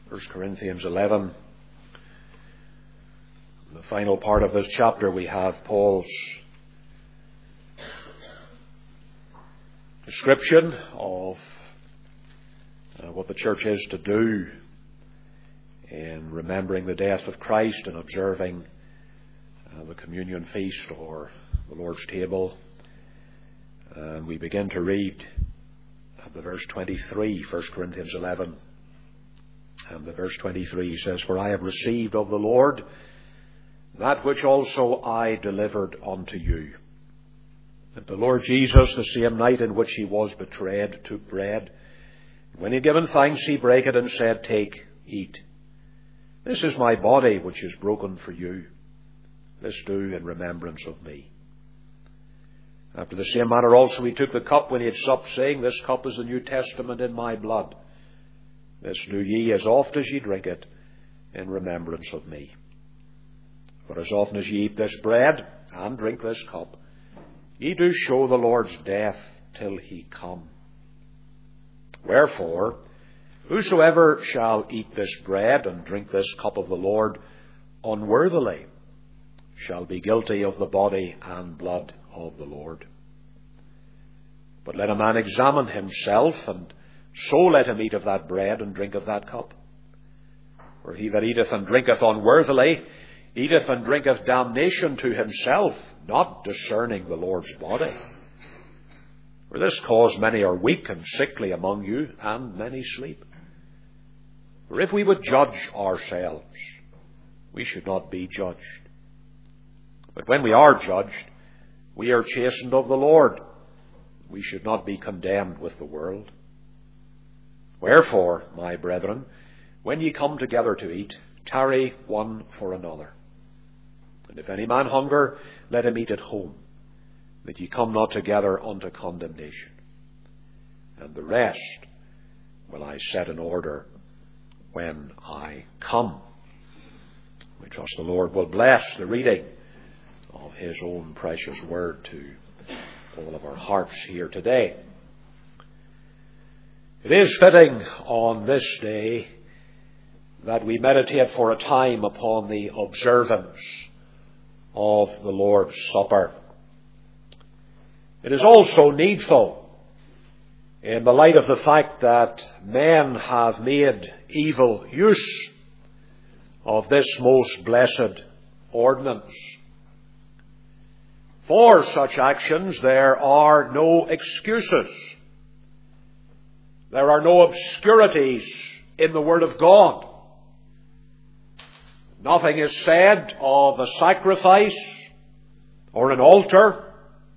1 Corinthians 11. In the final part of this chapter we have Paul's description of what the church is to do in remembering the death of Christ and observing the communion feast or the Lord's table. And we begin to read the verse 23, 1 Corinthians 11. And the verse 23 says, "For I have received of the Lord that which also I delivered unto you, that the Lord Jesus, the same night in which he was betrayed, took bread. When he had given thanks, he brake it and said, Take, eat. This is my body which is broken for you. This do in remembrance of me. After the same manner also he took the cup when he had supped, saying, This cup is the New Testament in my blood. This do ye as oft as ye drink it in remembrance of me. For as often as ye eat this bread and drink this cup, ye do show the Lord's death till he come. Wherefore, whosoever shall eat this bread and drink this cup of the Lord unworthily shall be guilty of the body and blood of the Lord. But let a man examine himself, and so let him eat of that bread and drink of that cup. For he that eateth and drinketh unworthily eateth and drinketh damnation to himself, not discerning the Lord's body. For this cause many are weak and sickly among you, and many sleep. For if we would judge ourselves, we should not be judged. But when we are judged, we are chastened of the Lord. We should not be condemned with the world. Wherefore, my brethren, when ye come together to eat, tarry one for another. And if any man hunger, let him eat at home, that ye come not together unto condemnation. And the rest will I set in order when I come." We trust the Lord will bless the reading of his own precious word to all of our hearts here today. It is fitting on this day that we meditate for a time upon the observance of the Lord's Supper. It is also needful in the light of the fact that men have made evil use of this most blessed ordinance. For such actions there are no excuses. There are no obscurities in the Word of God. Nothing is said of a sacrifice or an altar.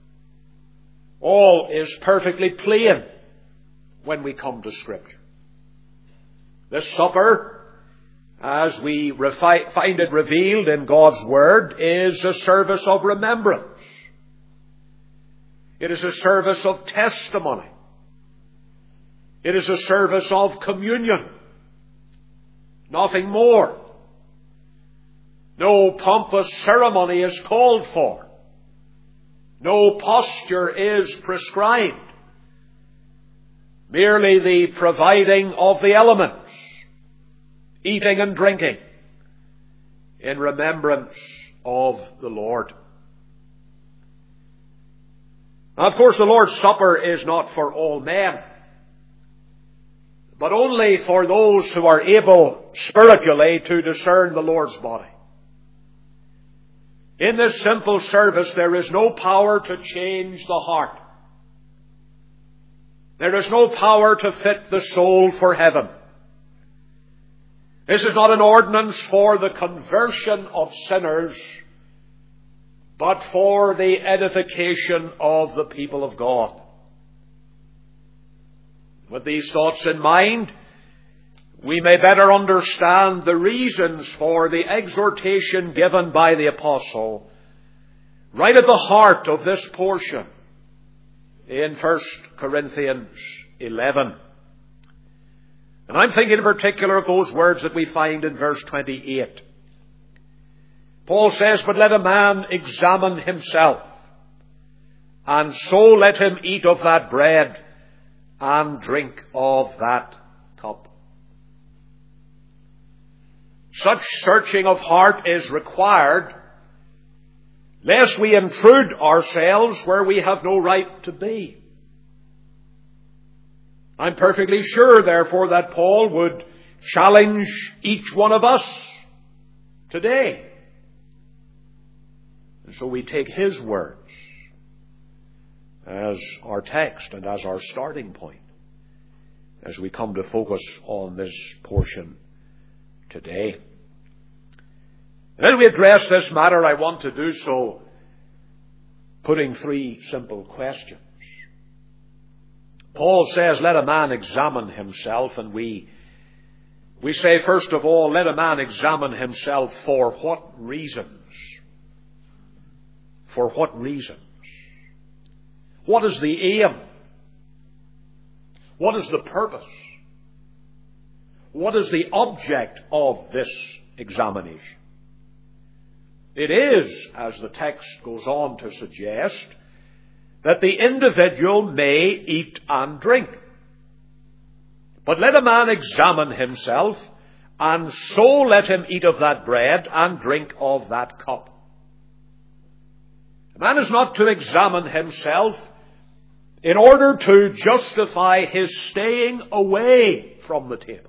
All is perfectly plain when we come to Scripture. This supper, as we find it revealed in God's Word, is a service of remembrance. It is a service of testimony. It is a service of communion. Nothing more. No pompous ceremony is called for. No posture is prescribed. Merely the providing of the elements, eating and drinking, in remembrance of the Lord. Now, of course, the Lord's Supper is not for all men, but only for those who are able spiritually to discern the Lord's body. In this simple service, there is no power to change the heart. There is no power to fit the soul for heaven. This is not an ordinance for the conversion of sinners, but for the edification of the people of God. With these thoughts in mind, we may better understand the reasons for the exhortation given by the apostle right at the heart of this portion in 1 Corinthians 11. And I'm thinking in particular of those words that we find in verse 28. Paul says, "But let a man examine himself, and so let him eat of that bread and drink of that cup." Such searching of heart is required, lest we intrude ourselves where we have no right to be. I'm perfectly sure, therefore, that Paul would challenge each one of us today. And so we take his words as our text and as our starting point as we come to focus on this portion today. And as we address this matter, I want to do so putting three simple questions. Paul says, let a man examine himself, and we say, first of all, let a man examine himself for what reasons? For what reasons? What is the aim? What is the purpose? What is the object of this examination? It is, as the text goes on to suggest, that the individual may eat and drink. But let a man examine himself, and so let him eat of that bread and drink of that cup. A man is not to examine himself in order to justify his staying away from the table,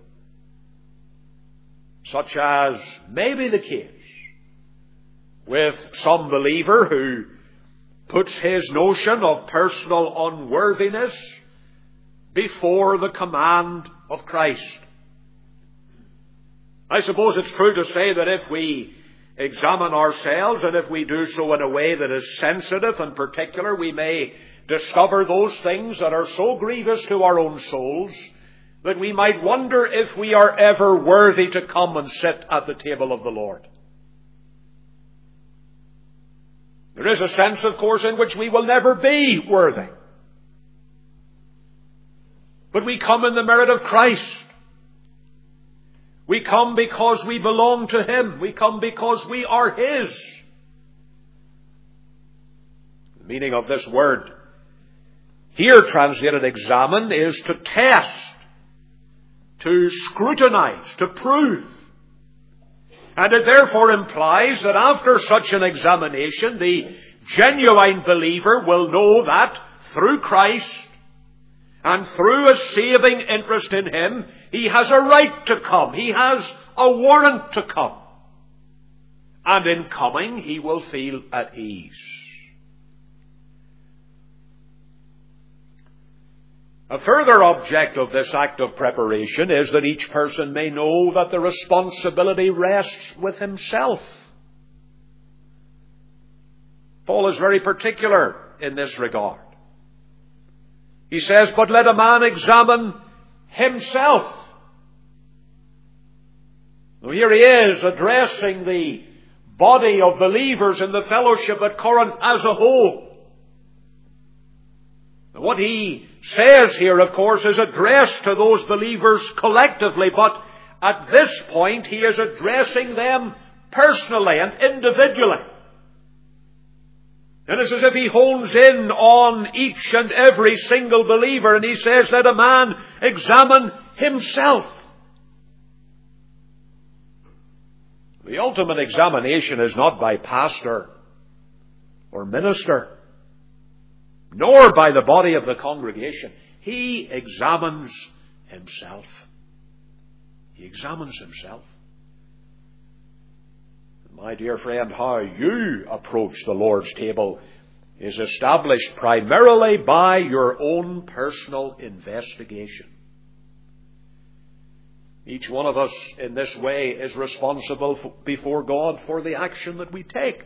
such as may be the case with some believer who puts his notion of personal unworthiness before the command of Christ. I suppose it's true to say that if we examine ourselves, and if we do so in a way that is sensitive and particular, we may discover those things that are so grievous to our own souls that we might wonder if we are ever worthy to come and sit at the table of the Lord. There is a sense, of course, in which we will never be worthy. But we come in the merit of Christ. We come because we belong to Him. We come because we are His. The meaning of this word, here translated examine, is to test, to scrutinize, to prove. And it therefore implies that after such an examination, the genuine believer will know that through Christ and through a saving interest in Him, he has a right to come. He has a warrant to come. And in coming, he will feel at ease. A further object of this act of preparation is that each person may know that the responsibility rests with himself. Paul is very particular in this regard. He says, but let a man examine himself. Now here he is addressing the body of believers in the fellowship at Corinth as a whole. What he says here, of course, is addressed to those believers collectively, but at this point he is addressing them personally and individually. And it's as if he hones in on each and every single believer, and he says, let a man examine himself. The ultimate examination is not by pastor or minister, nor by the body of the congregation. He examines himself. He examines himself. My dear friend, how you approach the Lord's table is established primarily by your own personal investigation. Each one of us in this way is responsible before God for the action that we take.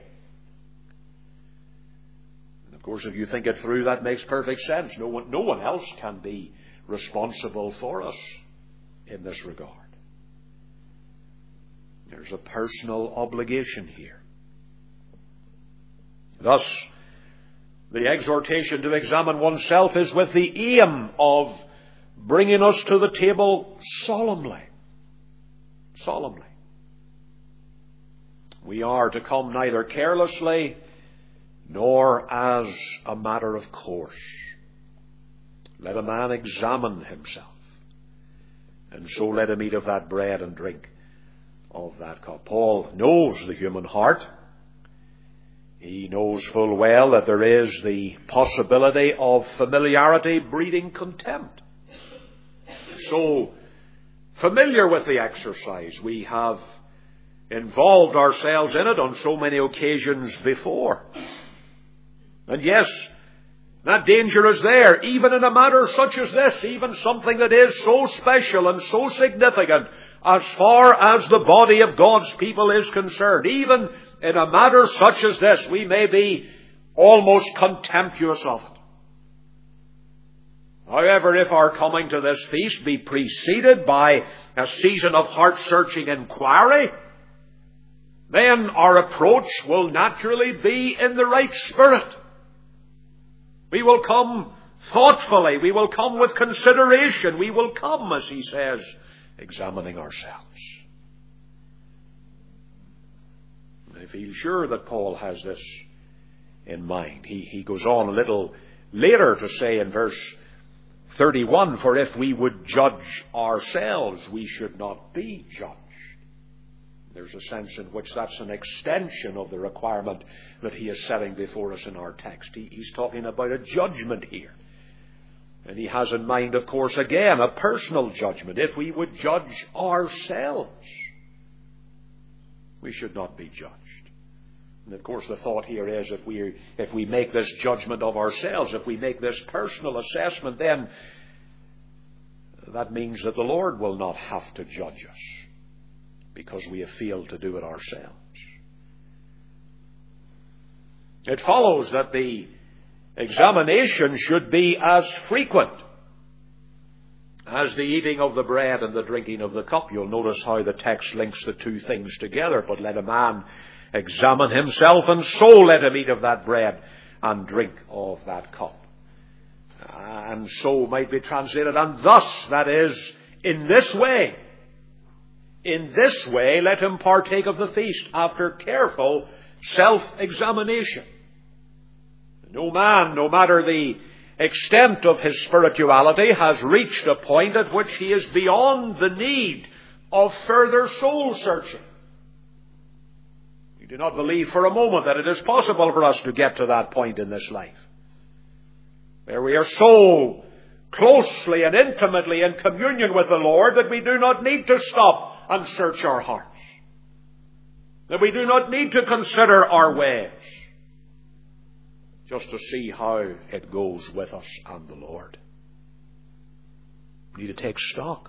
Of course, if you think it through, that makes perfect sense. No one else can be responsible for us in this regard. There's a personal obligation here. Thus, the exhortation to examine oneself is with the aim of bringing us to the table solemnly. Solemnly. We are to come neither carelessly nor as a matter of course. Let a man examine himself, and so let him eat of that bread and drink of that cup. Paul knows the human heart. He knows full well that there is the possibility of familiarity breeding contempt. So familiar with the exercise, we have involved ourselves in it on so many occasions before. And yes, that danger is there, even in a matter such as this, even something that is so special and so significant as far as the body of God's people is concerned. Even in a matter such as this, we may be almost contemptuous of it. However, if our coming to this feast be preceded by a season of heart-searching inquiry, then our approach will naturally be in the right spirit. We will come thoughtfully. We will come with consideration. We will come, as he says, examining ourselves. I feel sure that Paul has this in mind. He goes on a little later to say in verse 31, for if we would judge ourselves, we should not be judged. There's a sense in which that's an extension of the requirement that he is setting before us in our text. He's talking about a judgment here. And he has in mind, of course, again, a personal judgment. If we would judge ourselves, we should not be judged. And of course the thought here is if we make this judgment of ourselves, if we make this personal assessment, then that means that the Lord will not have to judge us because we have failed to do it ourselves. It follows that the examination should be as frequent as the eating of the bread and the drinking of the cup. You'll notice how the text links the two things together. But let a man examine himself, and so let him eat of that bread and drink of that cup. And so might be translated, and thus, that is, in this way, let him partake of the feast after careful self-examination. No man, no matter the extent of his spirituality, has reached a point at which he is beyond the need of further soul searching. We do not believe for a moment that it is possible for us to get to that point in this life, where we are so closely and intimately in communion with the Lord that we do not need to stop and search our hearts, that we do not need to consider our ways, just to see how it goes with us and the Lord. We need to take stock.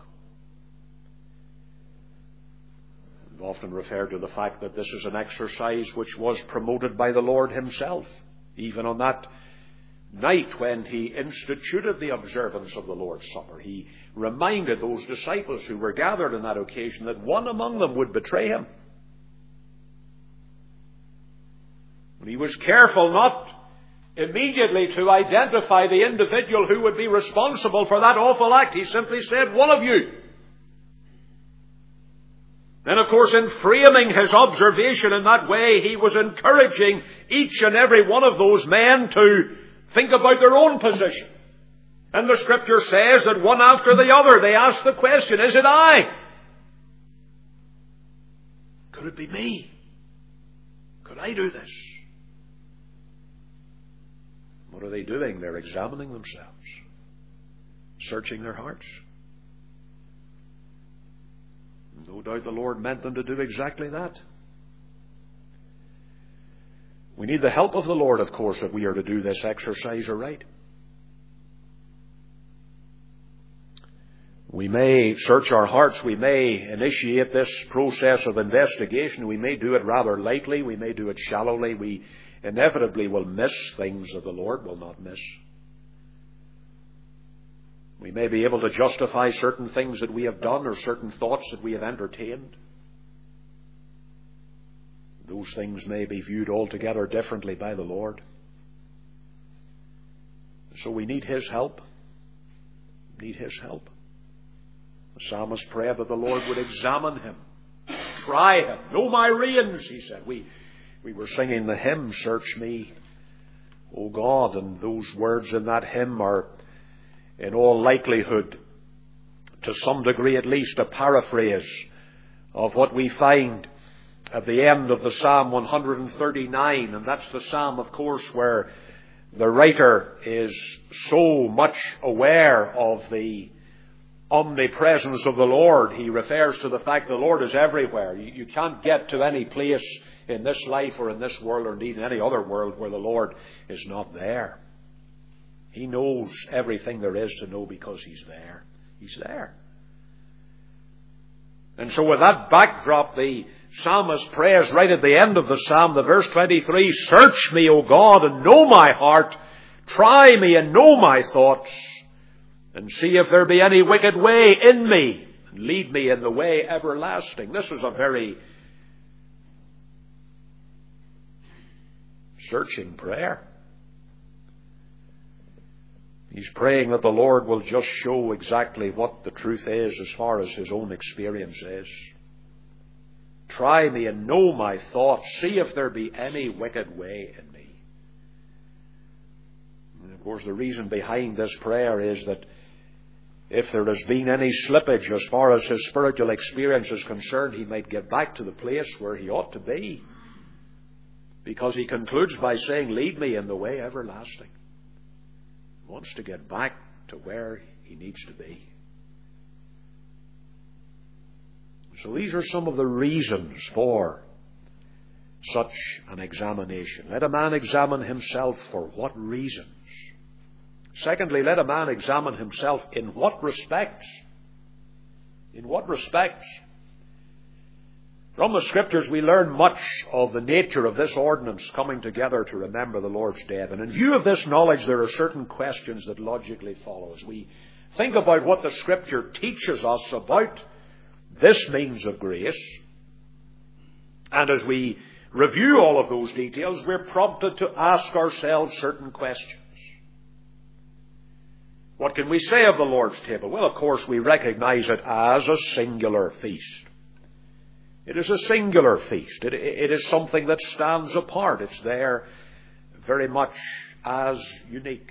We've often referred to the fact that this is an exercise which was promoted by the Lord himself, even on that night when he instituted the observance of the Lord's Supper. He reminded those disciples who were gathered on that occasion that one among them would betray him. And he was careful not immediately to identify the individual who would be responsible for that awful act. He simply said, one of you. Then, of course, in framing his observation in that way, he was encouraging each and every one of those men to think about their own position. And the Scripture says that one after the other, they asked the question, is it I? Could it be me? Could I do this? What are they doing? They're examining themselves, searching their hearts. No doubt the Lord meant them to do exactly that. We need the help of the Lord, of course, if we are to do this exercise aright. We may search our hearts. We may initiate this process of investigation. We may do it rather lightly. We may do it shallowly. We inevitably will miss things that the Lord will not miss. We may be able to justify certain things that we have done or certain thoughts that we have entertained. Those things may be viewed altogether differently by the Lord. So we need His help. Need His help. The psalmist prayed that the Lord would examine him, try him. Know my reins, he said. We were singing the hymn, Search Me, O God, and those words in that hymn are, in all likelihood, to some degree at least, a paraphrase of what we find at the end of the Psalm 139, and that's the psalm, of course, where the writer is so much aware of the omnipresence of the Lord. He refers to the fact the Lord is everywhere. You can't get to any place in this life or in this world or indeed in any other world where the Lord is not there. He knows everything there is to know because He's there. He's there. And so with that backdrop, the psalmist prays right at the end of the psalm, the verse 23, "Search me, O God, and know my heart. Try me and know my thoughts, and see if there be any wicked way in me, and lead me in the way everlasting." This is a very searching prayer. He's praying that the Lord will just show exactly what the truth is as far as his own experience is. Try me and know my thoughts. See if there be any wicked way in me. And of course, the reason behind this prayer is that if there has been any slippage as far as his spiritual experience is concerned, he might get back to the place where he ought to be. Because he concludes by saying, "Lead me in the way everlasting." He wants to get back to where he needs to be. So these are some of the reasons for such an examination. Let a man examine himself for what reasons. Secondly, let a man examine himself in what respects. In what respects? From the Scriptures we learn much of the nature of this ordinance coming together to remember the Lord's death. And in view of this knowledge, there are certain questions that logically follow. As we think about what the Scripture teaches us about this means of grace, and as we review all of those details, we're prompted to ask ourselves certain questions. What can we say of the Lord's table? Well, of course, we recognize it as a singular feast. It is a singular feast. It is something that stands apart. It's there very much as unique.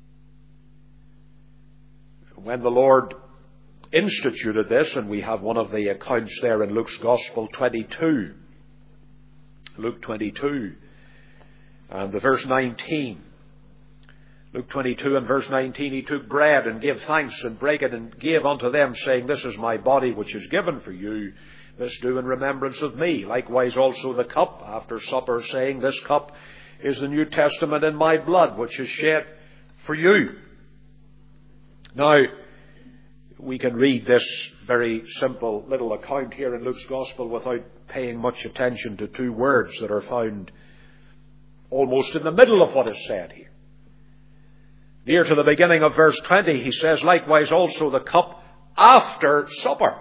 When the Lord instituted this, and we have one of the accounts there in Luke's Gospel 22, Luke 22, and the verse 19. Luke 22 and verse 19, "He took bread and gave thanks and brake it and gave unto them, saying, This is my body which is given for you. This do in remembrance of me. Likewise also the cup after supper, saying, This cup is the New Testament in my blood, which is shed for you." Now, we can read this very simple little account here in Luke's Gospel without paying much attention to two words that are found almost in the middle of what is said here. Near to the beginning of verse 20, he says, "Likewise also the cup after supper."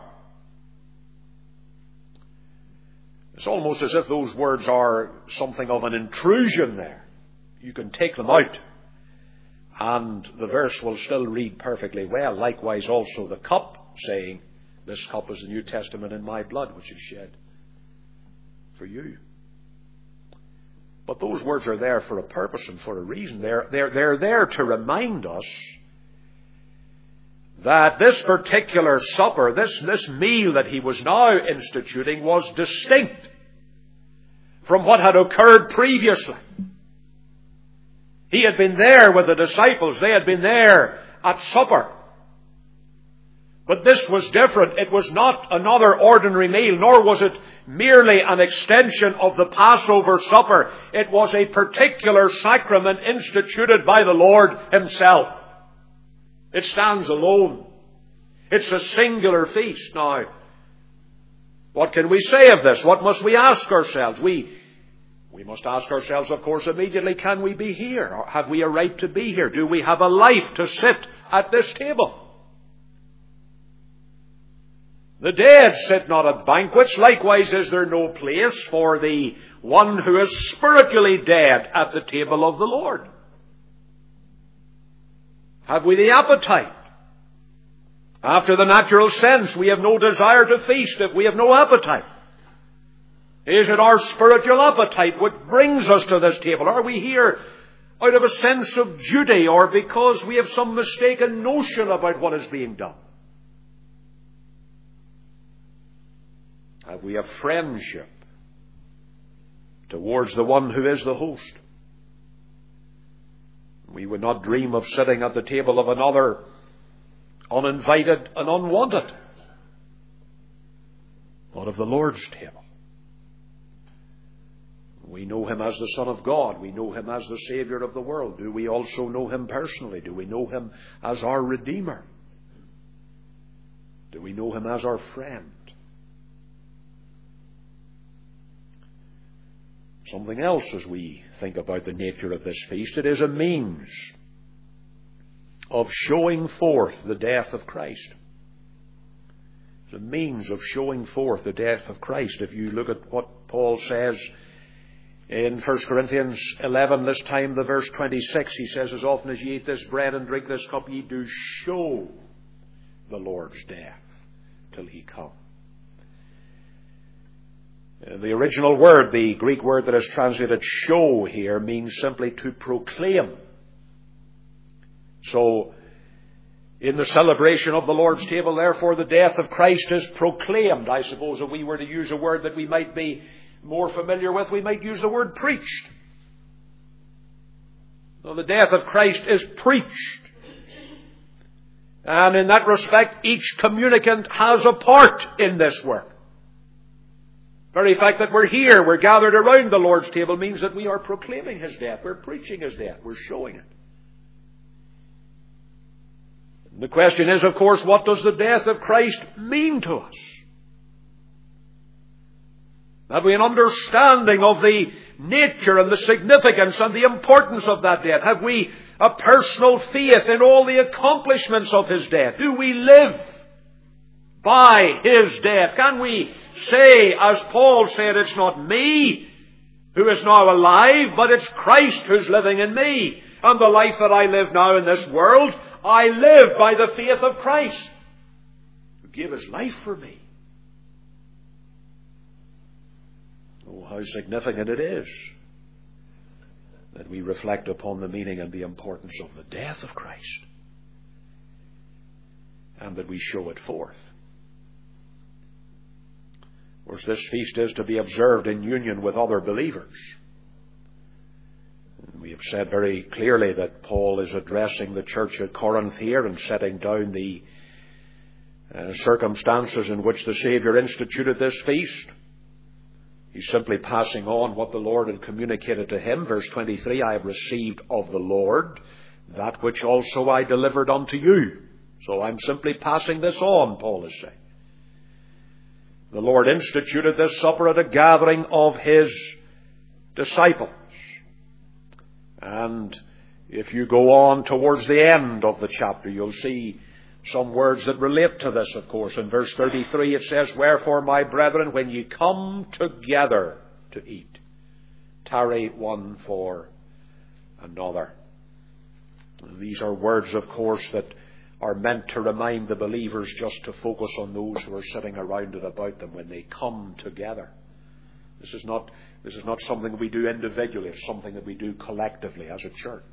It's almost as if those words are something of an intrusion there. You can take them out, and the verse will still read perfectly well. "Likewise also the cup, saying, This cup is the New Testament in my blood, which is shed for you." But those words are there for a purpose and for a reason. They're there to remind us that this particular supper, this meal that he was now instituting, was distinct from what had occurred previously. He had been there with the disciples. They had been there at supper. But this was different. It was not another ordinary meal, nor was it merely an extension of the Passover supper. It was a particular sacrament instituted by the Lord Himself. It stands alone. It's a singular feast. Now, what can we say of this? What must we ask ourselves? We must ask ourselves, of course, immediately, can we be here? Or have we a right to be here? Do we have a life to sit at this table? The dead sit not at banquets. Likewise is there no place for the one who is spiritually dead at the table of the Lord. Have we the appetite? After the natural sense, we have no desire to feast if we have no appetite. Is it our spiritual appetite which brings us to this table? Are we here out of a sense of duty, or because we have some mistaken notion about what is being done? Have we a friendship towards the one who is the host? We would not dream of sitting at the table of another uninvited and unwanted, but of the Lord's table. We know Him as the Son of God. We know Him as the Saviour of the world. Do we also know Him personally? Do we know Him as our Redeemer? Do we know Him as our friend? Something else as we think about the nature of this feast. It is a means of showing forth the death of Christ. It's a means of showing forth the death of Christ. If you look at what Paul says in 1 Corinthians 11, this time the verse 26, he says, as often as ye eat this bread and drink this cup, ye do show the Lord's death till He come. The original word, the Greek word that is translated show here, means simply to proclaim. So, in the celebration of the Lord's table, therefore, the death of Christ is proclaimed. I suppose if we were to use a word that we might be more familiar with, we might use the word preached. So the death of Christ is preached. And in that respect, each communicant has a part in this work. The very fact that we're here, we're gathered around the Lord's table, means that we are proclaiming His death. We're preaching His death. We're showing it. The question is, of course, what does the death of Christ mean to us? Have we an understanding of the nature and the significance and the importance of that death? Have we a personal faith in all the accomplishments of His death? Do we live by His death? Can we say, as Paul said, it's not me who is now alive, but it's Christ who's living in me. And the life that I live now in this world, I live by the faith of Christ, who gave His life for me. Oh, how significant it is that we reflect upon the meaning and the importance of the death of Christ, and that we show it forth. Of course, this feast is to be observed in union with other believers. We have said very clearly that Paul is addressing the church at Corinth here and setting down the circumstances in which the Saviour instituted this feast. He's simply passing on what the Lord had communicated to him. Verse 23, I have received of the Lord that which also I delivered unto you. So I'm simply passing this on, Paul is saying. The Lord instituted this supper at a gathering of His disciples. And if you go on towards the end of the chapter, you'll see some words that relate to this, of course. In verse 33 it says, Wherefore, my brethren, when ye come together to eat, tarry one for another. These are words, of course, that are meant to remind the believers just to focus on those who are sitting around and about them when they come together. This is not something we do individually. It's something that we do collectively as a church.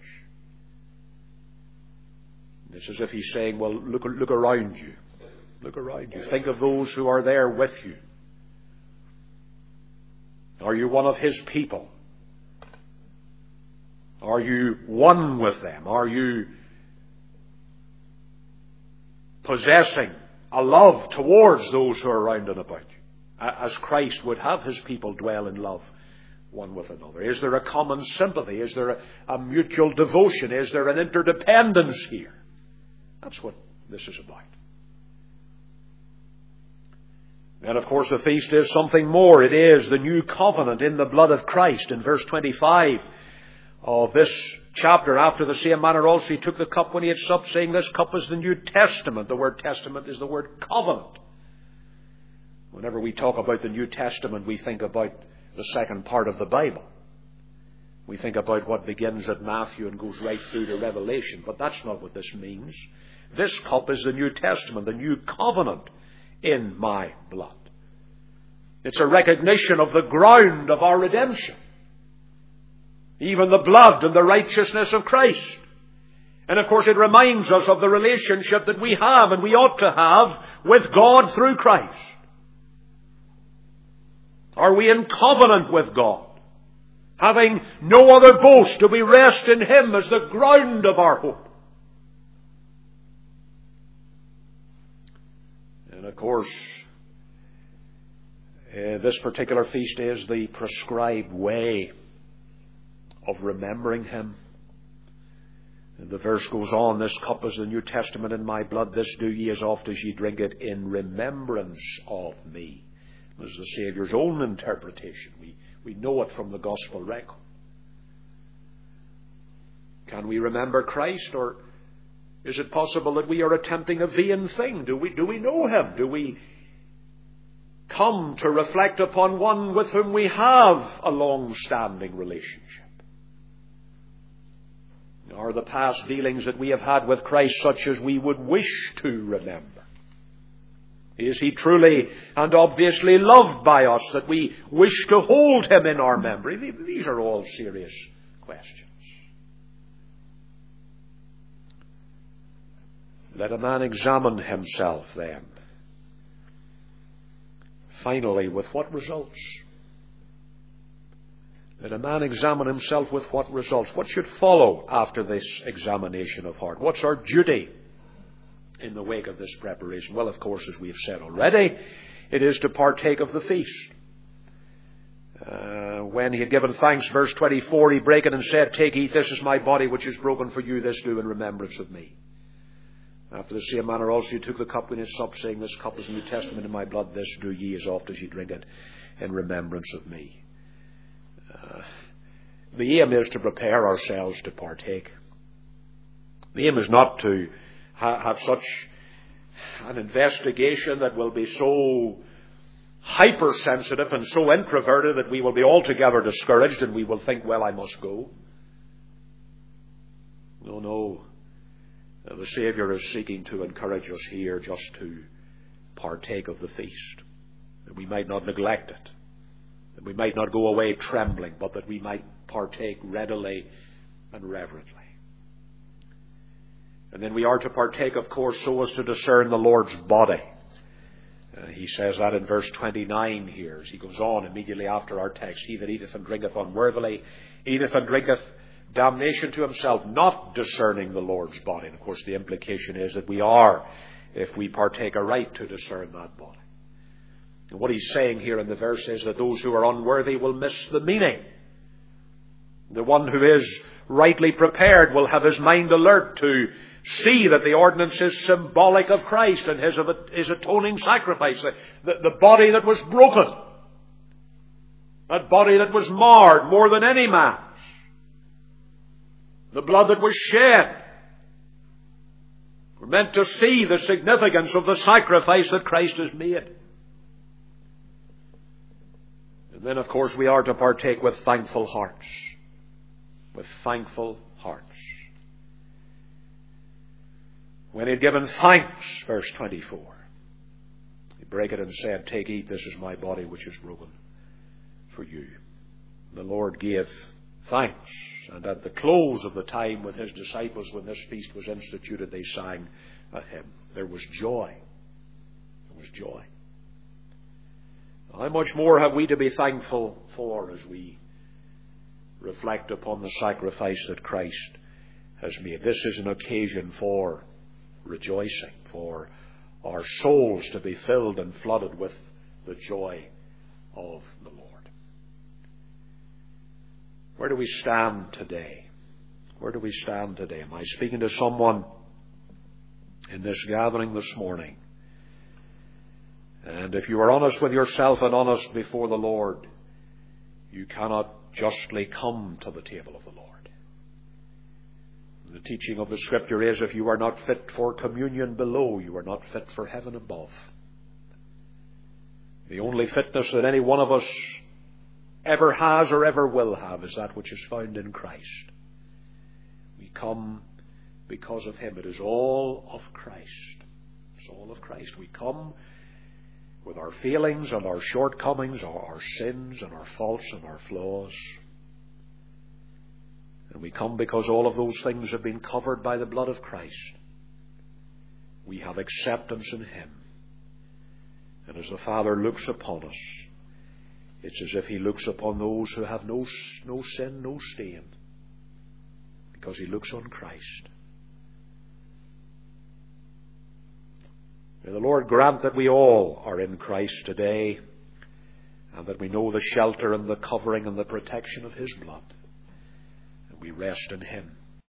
It's as if He's saying, well, look around you. Look around you. Think of those who are there with you. Are you one of His people? Are you one with them? Are you possessing a love towards those who are around and about you, as Christ would have His people dwell in love one with another? Is there a common sympathy? Is there a mutual devotion? Is there an interdependence here? That's what this is about. And of course the feast is something more. It is the new covenant in the blood of Christ. In verse 25 of this chapter, after the same manner also He took the cup when He had supped, saying, This cup is the New Testament. The word testament is the word covenant. Whenever we talk about the New Testament, we think about the second part of the Bible. We think about what begins at Matthew and goes right through to Revelation. But that's not what this means. This cup is the New Testament, the new covenant in my blood. It's a recognition of the ground of our redemption. Even the blood and the righteousness of Christ. And of course it reminds us of the relationship that we have and we ought to have with God through Christ. Are we in covenant with God? Having no other boast, do we rest in Him as the ground of our hope? And of course, this particular feast is the prescribed way of remembering Him. And the verse goes on, this cup is the New Testament in my blood. This do ye as oft as ye drink it in remembrance of me. This is the Saviour's own interpretation. We know it from the Gospel record. Can we remember Christ, or is it possible that we are attempting a vain thing? Do we know Him? Do we come to reflect upon one with whom we have a long-standing relationship? Are the past dealings that we have had with Christ such as we would wish to remember? Is He truly and obviously loved by us that we wish to hold Him in our memory? These are all serious questions. Let a man examine himself then. Finally, with what results? Let a man examine himself with what results? What should follow after this examination of heart? What's our duty in the wake of this preparation? Well, of course, as we have said already, it is to partake of the feast. When He had given thanks, verse 24, He brake it and said, Take, eat, this is my body which is broken for you, this do in remembrance of me. After the same manner also He took the cup when He had supped, saying, This cup is the New Testament in my blood, this do ye as oft as ye drink it in remembrance of me. The aim is to prepare ourselves to partake. The aim is not to have such an investigation that will be so hypersensitive and so introverted that we will be altogether discouraged and we will think, well, I must go. No. The Saviour is seeking to encourage us here just to partake of the feast, that we might not neglect it, that we might not go away trembling, but that we might partake readily and reverently. And then we are to partake, of course, so as to discern the Lord's body. He says that in verse 29 here, as he goes on immediately after our text. He that eateth and drinketh unworthily, eateth and drinketh damnation to himself, not discerning the Lord's body. And of course the implication is that we are, if we partake aright, to discern that body. And what he's saying here in the verse is that those who are unworthy will miss the meaning. The one who is rightly prepared will have his mind alert to see that the ordinance is symbolic of Christ and his atoning sacrifice. The body that was broken. That body that was marred more than any man's. The blood that was shed. We're meant to see the significance of the sacrifice that Christ has made. And then, of course, we are to partake with thankful hearts. With thankful hearts. When he had given thanks, verse 24, he brake it and said, Take, eat, this is my body which is broken for you. The Lord gave thanks. And at the close of the time with his disciples, when this feast was instituted, they sang a hymn. There was joy. There was joy. How much more have we to be thankful for as we reflect upon the sacrifice that Christ has made? This is an occasion for rejoicing, for our souls to be filled and flooded with the joy of the Lord. Where do we stand today? Where do we stand today? Am I speaking to someone in this gathering this morning? And if you are honest with yourself and honest before the Lord, you cannot justly come to the table of the Lord. The teaching of the Scripture is, if you are not fit for communion below, you are not fit for heaven above. The only fitness that any one of us ever has or ever will have is that which is found in Christ. We come because of Him. It is all of Christ. It's all of Christ. We come with our failings and our shortcomings, our sins and our faults and our flaws. And we come because all of those things have been covered by the blood of Christ. We have acceptance in Him. And as the Father looks upon us, It's as if He looks upon those who have no sin, no stain, because He looks on Christ. May the Lord grant that we all are in Christ today, and that we know the shelter and the covering and the protection of His blood, and we rest in Him.